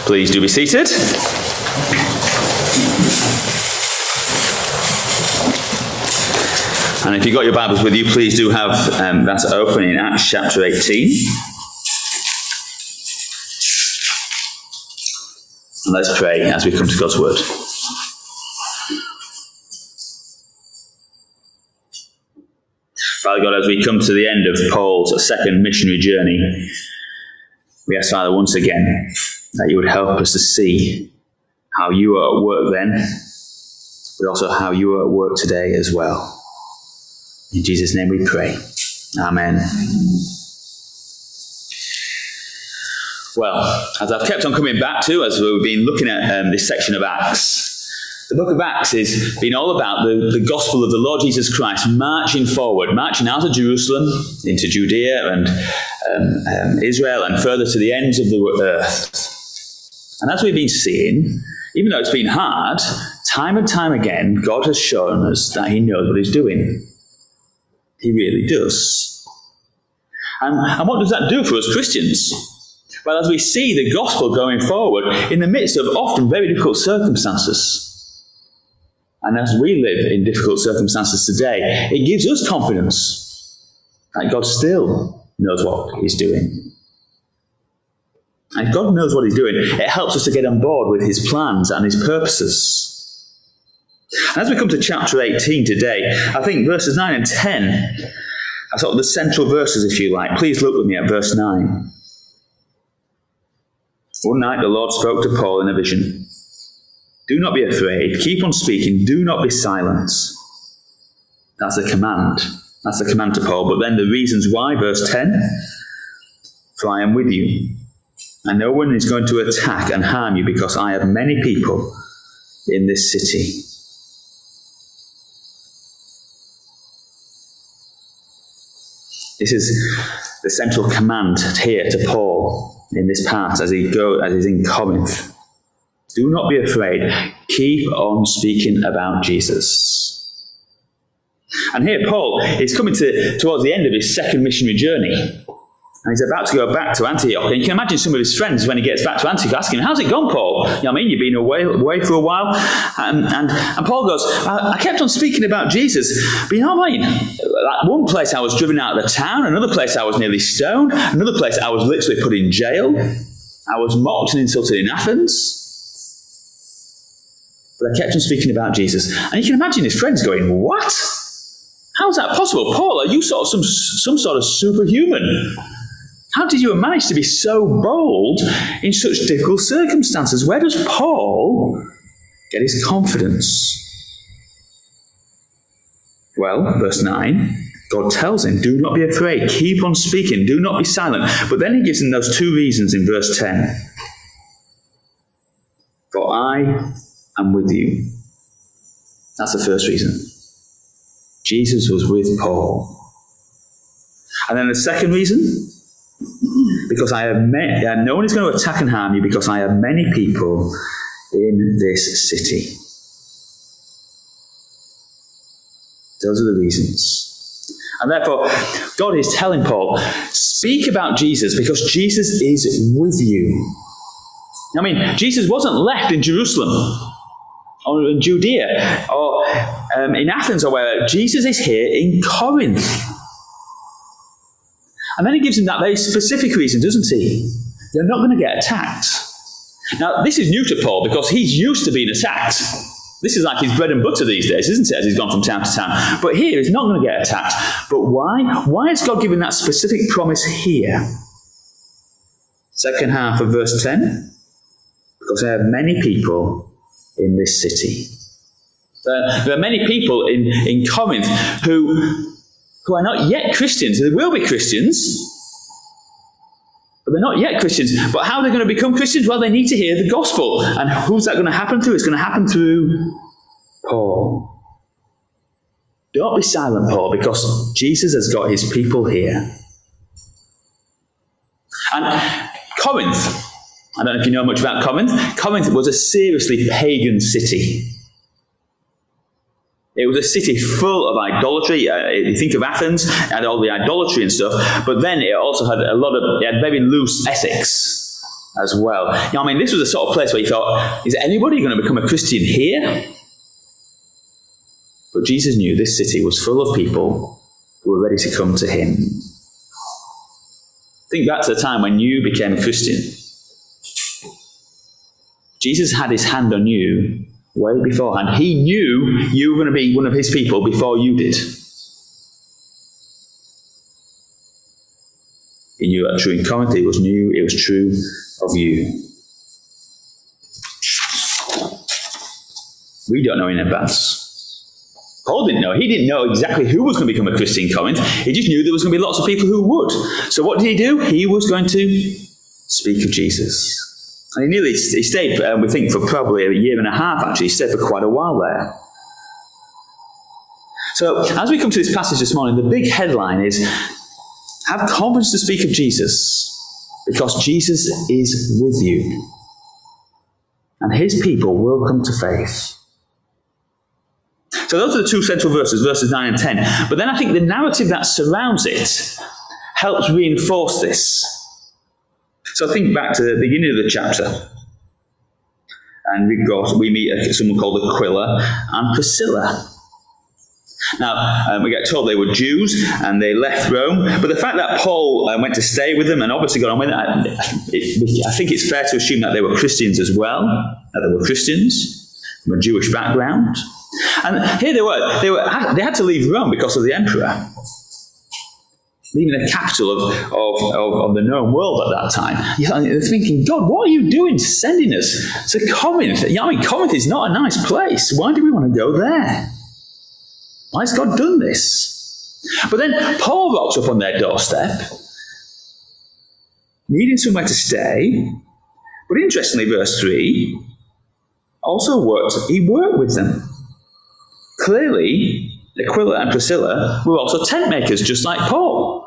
Please do be seated. And if you've got your Bibles with you, please do have that open in Acts chapter 18. And let's pray as we come to God's word. Father God, as we come to the end of Paul's second missionary journey, we ask, Father, once again, that you would help us to see how you are at work then, but also how you are at work today as well. In Jesus' name we pray. Amen. Well, as I've kept on coming back to, as we've been looking at this section of Acts, the book of Acts has been all about the gospel of the Lord Jesus Christ marching forward, marching out of Jerusalem into Judea and Israel and further to the ends of the earth. And as we've been seeing, even though it's been hard, time and time again, God has shown us that he knows what he's doing. He really does. And what does that do for us Christians? Well, as we see the gospel going forward in the midst of often very difficult circumstances, and as we live in difficult circumstances today, it gives us confidence that God still knows what he's doing. And if God knows what he's doing, it helps us to get on board with his plans and his purposes. And as we come to chapter 18 today, I think verses 9 and 10 are sort of the central verses, if you like. Please look with me at verse 9. One night the Lord spoke to Paul in a vision. Do not be afraid. Keep on speaking. Do not be silent. That's a command. That's a command to Paul. But then the reasons why, verse 10. For I am with you, and no one is going to attack and harm you, because I have many people in this city. This is the central command here to Paul in this part as he's in Corinth. Do not be afraid. Keep on speaking about Jesus. And here Paul is coming towards the end of his second missionary journey. And he's about to go back to Antioch. And you can imagine some of his friends when he gets back to Antioch asking him, how's it gone, Paul? You know what I mean? You've been away for a while. And Paul goes, I kept on speaking about Jesus. But you know what I mean? At one place I was driven out of the town. Another place I was nearly stoned. Another place I was literally put in jail. I was mocked and insulted in Athens. But I kept on speaking about Jesus. And you can imagine his friends going, what? How is that possible? Paul, are you sort of some sort of superhuman? How did you manage to be so bold in such difficult circumstances? Where does Paul get his confidence? Well, verse 9, God tells him, do not be afraid, keep on speaking, do not be silent. But then he gives him those two reasons in verse 10. For I am with you. That's the first reason. Jesus was with Paul. And then the second reason, because no one is going to attack and harm you, because I have many people in this city. Those are the reasons. And therefore, God is telling Paul, speak about Jesus, because Jesus is with you. I mean, Jesus wasn't left in Jerusalem, or in Judea, or in Athens, or wherever. Jesus is here in Corinth. And then he gives him that very specific reason, doesn't he? You're not going to get attacked. Now, this is new to Paul because he's used to being attacked. This is like his bread and butter these days, isn't it, as he's gone from town to town. But here, he's not going to get attacked. But why? Why is God giving that specific promise here? Second half of verse 10. Because I have many people in this city. There are many people in Corinth who are not yet Christians. They will be Christians, but they're not yet Christians. But how are they going to become Christians? Well, they need to hear the gospel. And who's that going to happen through? It's going to happen through Paul. Don't be silent, Paul, because Jesus has got his people here. And Corinth, I don't know if you know much about Corinth. Corinth was a seriously pagan city. It was a city full of idolatry. You think of Athens, it had all the idolatry and stuff, but then it also had it had very loose ethics. as well. This was the sort of place where you thought, is anybody going to become a Christian here? But Jesus knew this city was full of people who were ready to come to him. Think back to the time when you became a Christian. Jesus had his hand on you way beforehand. He knew you were going to be one of his people before you did. He knew that true in Corinth. It was true of you. We don't know in advance. Paul didn't know. He didn't know exactly who was going to become a Christian in Corinth. He just knew there was going to be lots of people who would. So what did he do? He was going to speak of Jesus. And he stayed, we think, for probably a year and a half, actually. He stayed for quite a while there. So as we come to this passage this morning, the big headline is, have confidence to speak of Jesus, because Jesus is with you. And his people will come to faith. So those are the two central verses 9 and 10. But then I think the narrative that surrounds it helps reinforce this. So think back to the beginning of the chapter. And we meet someone called Aquila and Priscilla. Now, we get told they were Jews and they left Rome. But the fact that Paul went to stay with them and obviously got on with it, I think it's fair to assume that they were Christians as well. That they were Christians from a Jewish background. And here they had to leave Rome because of the emperor, leaving the capital of the known world at that time. They're thinking, God, what are you doing sending us to Corinth? Corinth is not a nice place. Why do we want to go there? Why has God done this? But then Paul rocks up on their doorstep, needing somewhere to stay. But interestingly, verse 3, he worked with them. Clearly, Aquila and Priscilla were also tent makers, just like Paul.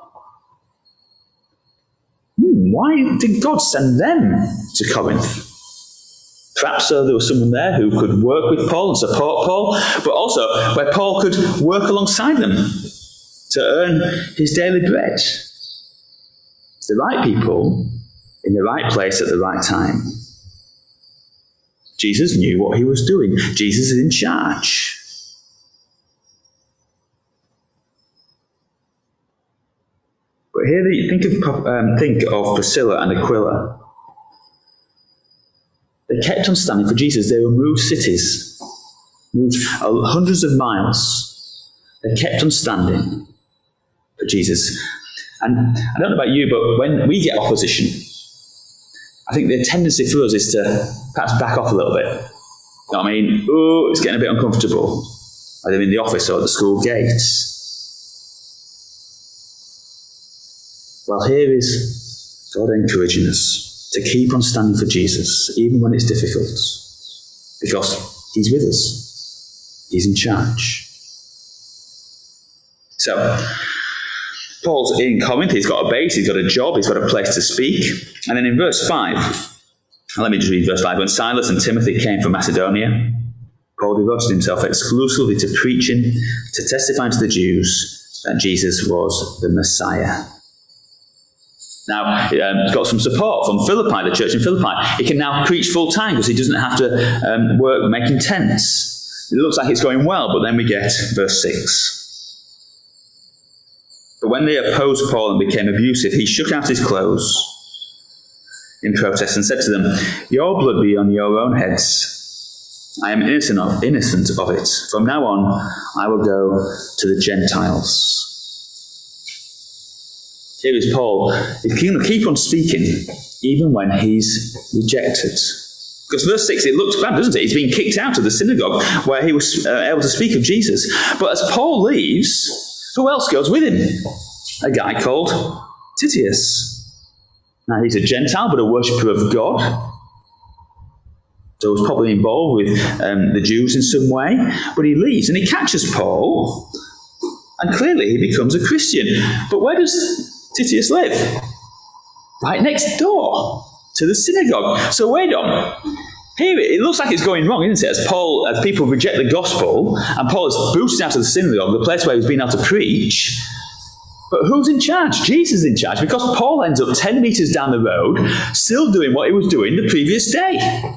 Why did God send them to Corinth? Perhaps there was someone there who could work with Paul and support Paul, but also where Paul could work alongside them to earn his daily bread. The right people in the right place at the right time. Jesus knew what he was doing. Jesus is in charge. But here, think of Priscilla and Aquila. They kept on standing for Jesus. They were moved cities, moved hundreds of miles. They kept on standing for Jesus. And I don't know about you, but when we get opposition, I think the tendency for us is to perhaps back off a little bit. You know what I mean? Oh, it's getting a bit uncomfortable. Either in the office or at the school gates. Well, here is God encouraging us to keep on standing for Jesus, even when it's difficult, because he's with us. He's in charge. So, Paul's in Corinth. He's got a base, he's got a job, he's got a place to speak. And then in verse 5, let me just read verse 5. When Silas and Timothy came from Macedonia, Paul devoted himself exclusively to preaching, to testifying to the Jews that Jesus was the Messiah. Now, he's got some support from Philippi, the church in Philippi. He can now preach full-time because he doesn't have to work making tents. It looks like it's going well, but then we get verse 6. But when they opposed Paul and became abusive, he shook out his clothes in protest and said to them, "Your blood be on your own heads. I am innocent of it. From now on, I will go to the Gentiles." Here is Paul. He's going to keep on speaking even when he's rejected. Because verse 6, it looks bad, doesn't it? He's been kicked out of the synagogue where he was able to speak of Jesus. But as Paul leaves, who else goes with him? A guy called Titius. Now, he's a Gentile, but a worshipper of God. So he's probably involved with the Jews in some way. But he leaves and he catches Paul. And clearly he becomes a Christian. But where does Titius live? Right next door to the synagogue. So wait on. Here it looks like it's going wrong, isn't it? As people reject the gospel, and Paul is boosted out of the synagogue, the place where he's been able to preach. But who's in charge? Jesus is in charge, because Paul ends up 10 metres down the road, still doing what he was doing the previous day.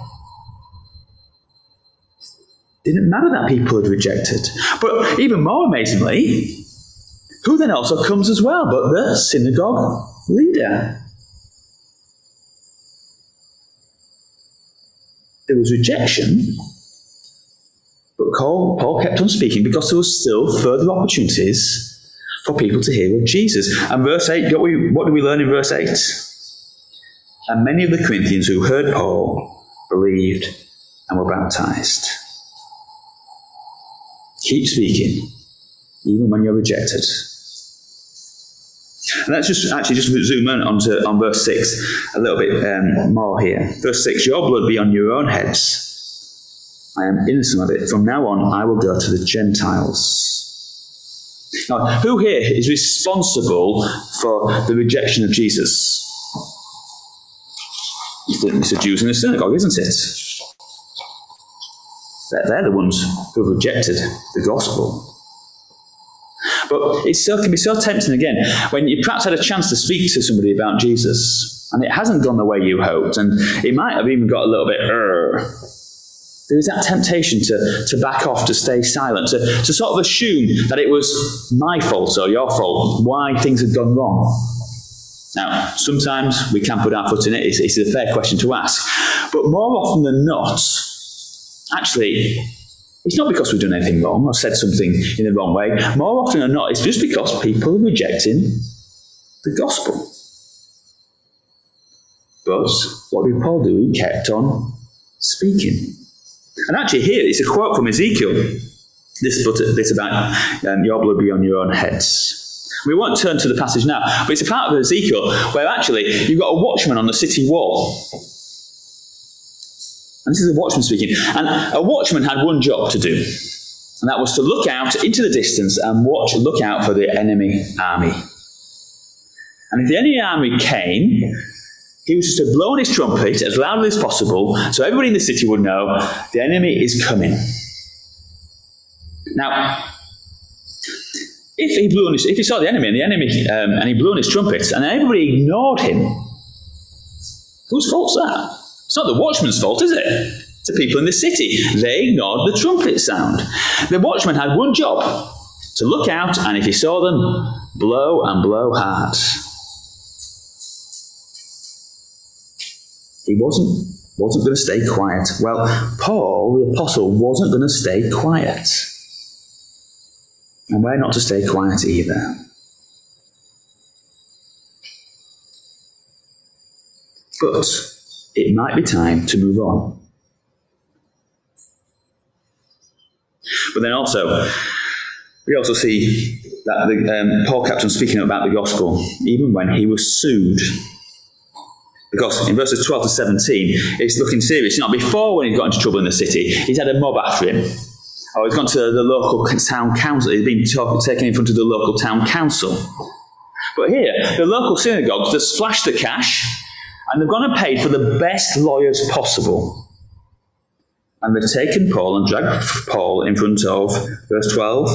Didn't matter that people had rejected. But even more amazingly, who then also comes as well but the synagogue leader? There was rejection, but Paul kept on speaking because there was still further opportunities for people to hear of Jesus. And verse 8, what do we learn in verse 8? And many of the Corinthians who heard Paul believed and were baptized. Keep speaking, even when you're rejected. And let's just zoom in on verse 6 a little bit more here. Verse 6, your blood be on your own heads. I am innocent of it. From now on, I will go to the Gentiles. Now, who here is responsible for the rejection of Jesus? It's the Jews in the synagogue, isn't it? They're the ones who have rejected the gospel. But it can be so tempting again when you perhaps had a chance to speak to somebody about Jesus and it hasn't gone the way you hoped, and it might have even got a little bit there is that temptation to back off, to stay silent, to sort of assume that it was my fault or your fault, why things had gone wrong. Now, sometimes we can put our foot in it. It's a fair question to ask. But more often than not, actually, it's not because we've done anything wrong or said something in the wrong way. More often than not, it's just because people are rejecting the gospel. But what did Paul do? He kept on speaking. And actually here, it's a quote from Ezekiel, this about your blood be on your own heads. We won't turn to the passage now, but it's a part of Ezekiel where actually you've got a watchman on the city wall. And this is a watchman speaking. And a watchman had one job to do, and that was to look out into the distance and look out for the enemy army. And if the enemy army came, he was just to blow on his trumpet as loudly as possible so everybody in the city would know the enemy is coming. Now, if he saw the enemy and he blew on his trumpet and everybody ignored him, whose fault's that? It's not the watchman's fault, is it? It's the people in the city. They ignored the trumpet sound. The watchman had one job, to look out, and if he saw them, blow and blow hard. He wasn't going to stay quiet. Well, Paul, the apostle, wasn't going to stay quiet. And we're not to stay quiet either. But it might be time to move on. But then we also see that Paul kept on speaking about the gospel, even when he was sued. Because in verses 12 to 17, it's looking serious. Before when he got into trouble in the city, he's had a mob after him. Or he's gone to the local town council. He's been taken in front of the local town council. But here, the local synagogues have splashed the cash, and they've gone and paid for the best lawyers possible. And they've taken Paul and dragged Paul in front of, verse 12,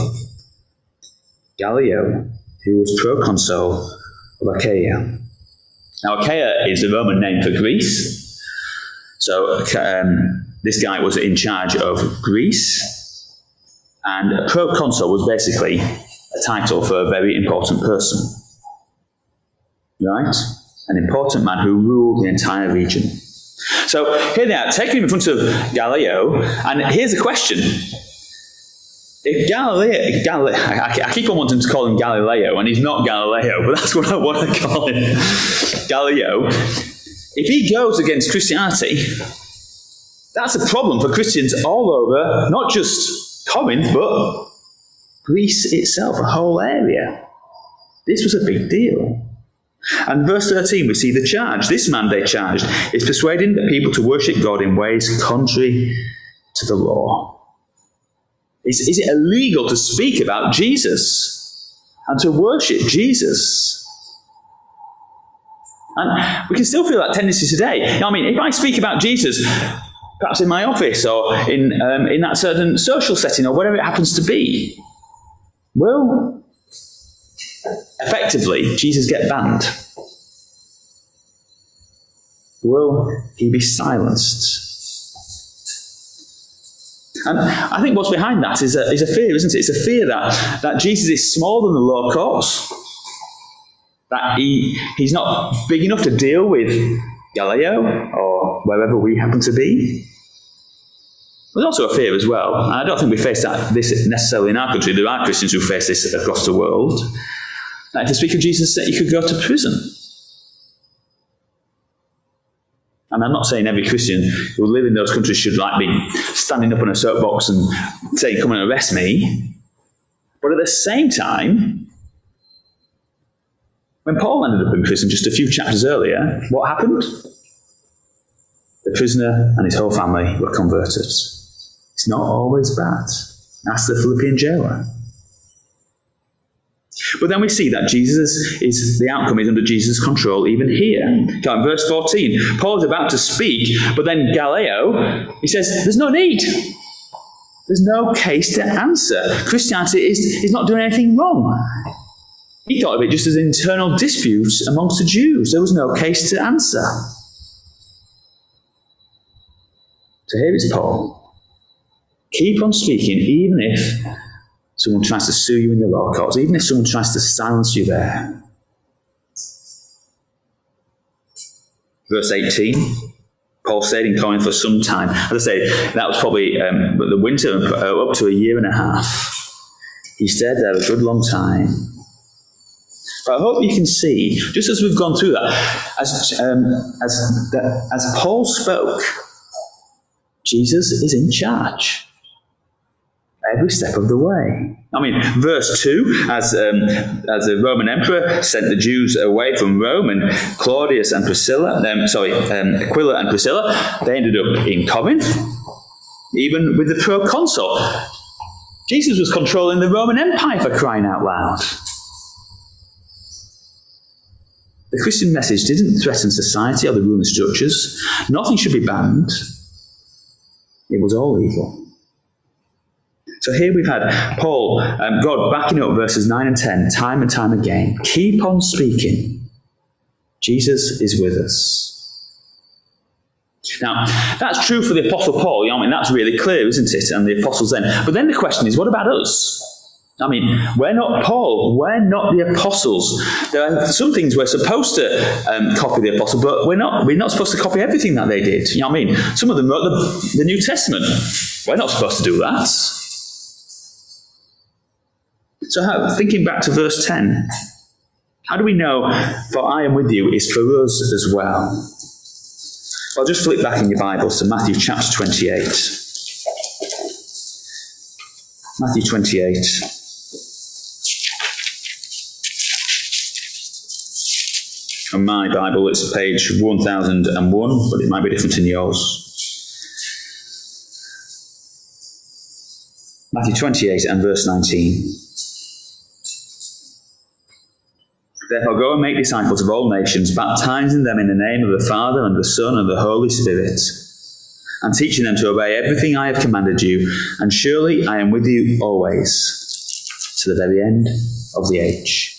Gallio, who was proconsul of Achaia. Now, Achaia is the Roman name for Greece. So this guy was in charge of Greece. And a proconsul was basically a title for a very important person. Right? An important man who ruled the entire region. So here they are, taking him in front of Gallio. And here's the question. If I keep on wanting to call him Galileo, and he's not Galileo, but that's what I want to call him. Gallio. If he goes against Christianity, that's a problem for Christians all over, not just Corinth, but Greece itself, a whole area. This was a big deal. And verse 13, we see the charge. This man they charged is persuading the people to worship God in ways contrary to the law. Is it illegal to speak about Jesus and to worship Jesus? And we can still feel that tendency today. If I speak about Jesus, perhaps in my office or in that certain social setting or whatever it happens to be, will effectively, Jesus get banned? Will he be silenced? And I think what's behind that is a fear, isn't it? It's a fear that Jesus is smaller than the law courts, that he's not big enough to deal with Gallio or wherever we happen to be. There's also a fear as well, and I don't think we face this necessarily in our country. There are Christians who face this across the world. That to speak of Jesus, that you could go to prison. And I'm not saying every Christian who live in those countries should be standing up on a soapbox and saying, "Come and arrest me." But at the same time, when Paul ended up in prison just a few chapters earlier, what happened? The prisoner and his whole family were converted. It's not always bad. Ask the Philippian jailer. But then we see that the outcome is under Jesus' control even here. In verse 14, Paul is about to speak, but then Gallio, he says, there's no need. There's no case to answer. Christianity is not doing anything wrong. He thought of it just as an internal dispute amongst the Jews. There was no case to answer. So here is Paul. Keep on speaking, even if someone tries to sue you in the law courts, even if someone tries to silence you there. Verse 18, Paul stayed in Corinth for some time. As I say, that was probably the winter, up to a year and a half. He stayed there a good long time. But I hope you can see, just as we've gone through that, as Paul spoke, Jesus is in charge every step of the way. I mean, verse 2, as the Roman emperor sent the Jews away from Rome, and Claudius and Aquila and Priscilla, they ended up in Corinth, even with the proconsul. Jesus was controlling the Roman Empire, for crying out loud. The Christian message didn't threaten society or the ruling structures. Nothing should be banned. It was all evil. So here we've had Paul, God backing up verses 9 and 10, time and time again. Keep on speaking. Jesus is with us. Now, that's true for the Apostle Paul. I mean, that's really clear, isn't it? And the apostles then. But then the question is, what about us? I mean, we're not Paul. We're not the apostles. There are some things we're supposed to copy the apostle, but we're not supposed to copy everything that they did. You know what I mean? Some of them wrote the New Testament. We're not supposed to do that. So thinking back to verse 10, how do we know, for I am with you, is for us as well? Well, just flip back in your Bibles to Matthew chapter 28. Matthew 28. On my Bible, it's page 1001, but it might be different in yours. Matthew 28 and verse 19. Therefore go and make disciples of all nations, baptizing them in the name of the Father and the Son and the Holy Spirit, and teaching them to obey everything I have commanded you, and surely I am with you always, to the very end of the age.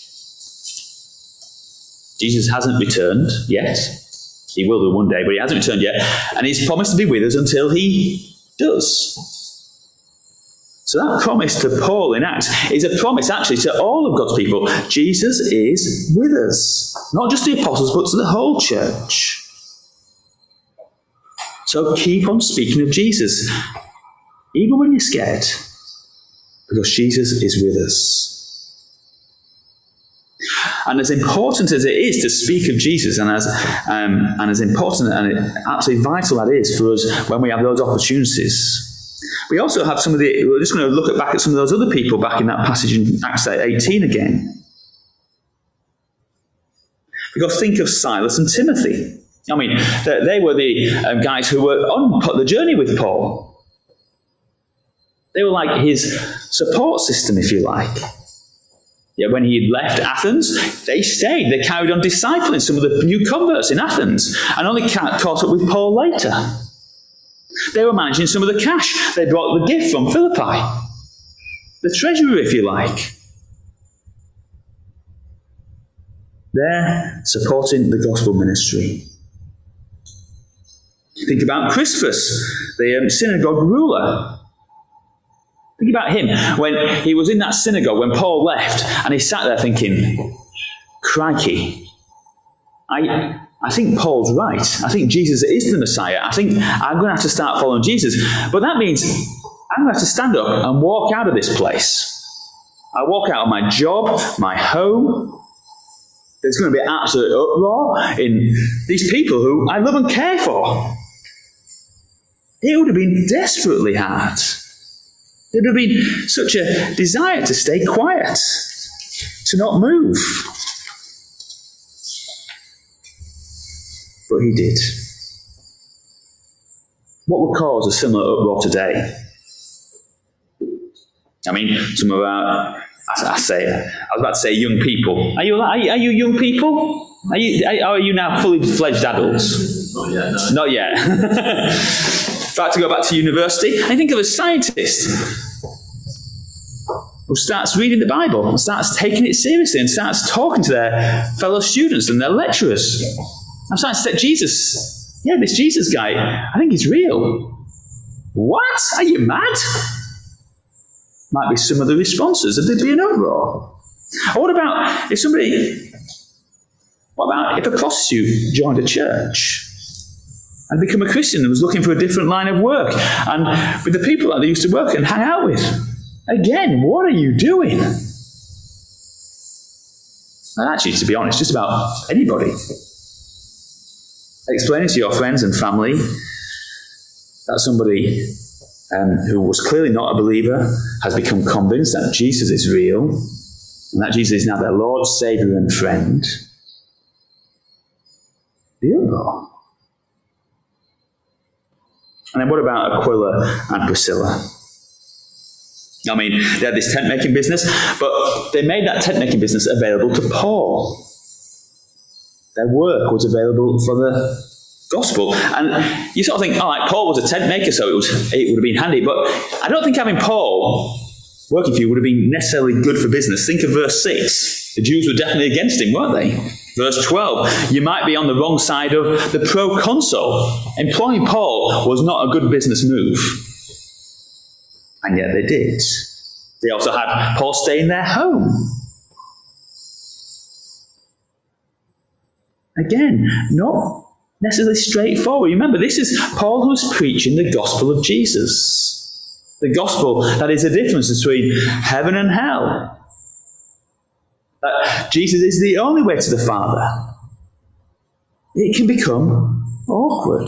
Jesus hasn't returned yet. He will do one day, but he hasn't returned yet. And he's promised to be with us until he does. So that promise to Paul in Acts is a promise actually to all of God's people. Jesus is with us. Not just the apostles, but to the whole church. So keep on speaking of Jesus, even when you're scared, because Jesus is with us. And as important as it is to speak of Jesus, and as important and absolutely vital that is for us when we have those opportunities, we also have we're just going to look back at some of those other people back in that passage in Acts 18 again. Because think of Silas and Timothy. I mean, they were the guys who were on the journey with Paul. They were like his support system, if you like. Yet when he had left Athens, they stayed. They carried on discipling some of the new converts in Athens and only caught up with Paul later. They were managing some of the cash. They brought the gift from Philippi. The treasury, if you like. They're supporting the gospel ministry. Think about Crispus, the synagogue ruler. Think about him when he was in that synagogue when Paul left, and he sat there thinking, crikey, I think Paul's right. I think Jesus is the Messiah. I think I'm going to have to start following Jesus. But that means I'm going to have to stand up and walk out of this place. I walk out of my job, my home. There's going to be absolute uproar in these people who I love and care for. It would have been desperately hard. There would have been such a desire to stay quiet, to not move. But he did. What would cause a similar uproar today? I mean, some of our, I was about to say young people. Are you young people? Are you now fully fledged adults? Not yet, no. Not yet. About to go back to university. I think of a scientist who starts reading the Bible and starts taking it seriously and starts talking to their fellow students and their lecturers. I'm starting to say, Jesus, this Jesus guy, I think he's real. What? Are you mad? Might be some of the responses, and there'd be an uproar. Or what about if a prostitute joined a church and become a Christian and was looking for a different line of work, and with the people that they used to work and hang out with? Again, what are you doing? And actually, to be honest, just about anybody. Explaining to your friends and family that somebody who was clearly not a believer has become convinced that Jesus is real and that Jesus is now their Lord, Saviour and friend. The uproar. And then what about Aquila and Priscilla? I mean, they had this tent-making business, but they made that tent-making business available to Paul. Their work was available for the gospel. And you sort of think, Paul was a tent maker, so it would have been handy. But I don't think having Paul working for you would have been necessarily good for business. Think of verse 6. The Jews were definitely against him, weren't they? Verse 12. You might be on the wrong side of the proconsul. Employing Paul was not a good business move. And yet they did. They also had Paul stay in their home. Again, not necessarily straightforward. Remember, this is Paul who's preaching the gospel of Jesus. The gospel that is the difference between heaven and hell. That Jesus is the only way to the Father. It can become awkward.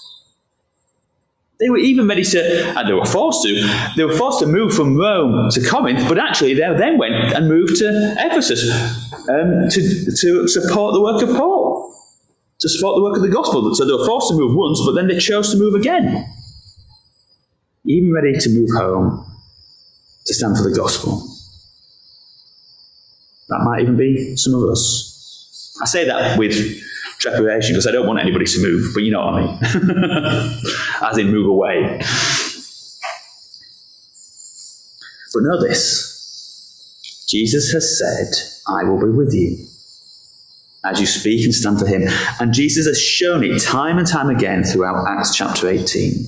They were even ready to, and they were forced to move from Rome to Corinth, but actually they then went and moved to Ephesus to support the work of Paul, to support the work of the gospel. So they were forced to move once, but then they chose to move again. Even ready to move home to stand for the gospel. That might even be some of us. I say that with trepidation because I don't want anybody to move, but you know what I mean. As in move away. But know this. Jesus has said, I will be with you as you speak and stand for him. And Jesus has shown it time and time again throughout Acts chapter 18.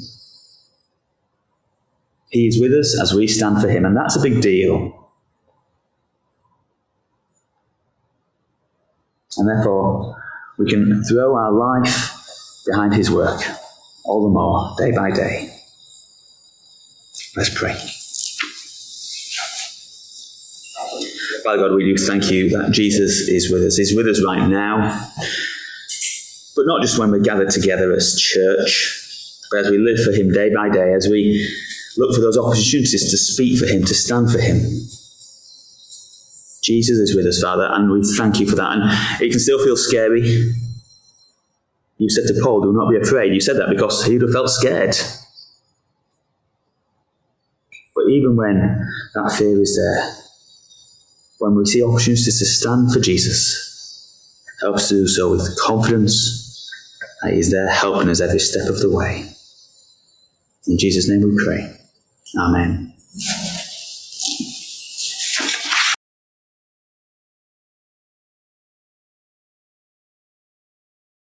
He is with us as we stand for him, and that's a big deal. And therefore, we can throw our life behind his work all the more, day by day. Let's pray. Father God, we do thank you that Jesus is with us. He's with us right now. But not just when we're gathered together as church, but as we live for him day by day, as we look for those opportunities to speak for him, to stand for him. Jesus is with us, Father, and we thank you for that. And it can still feel scary. You said to Paul, do not be afraid. You said that because he would have felt scared. But even when that fear is there, when we see opportunities to stand for Jesus, help us to do so with confidence that he is there helping us every step of the way. In Jesus' name we pray. Amen.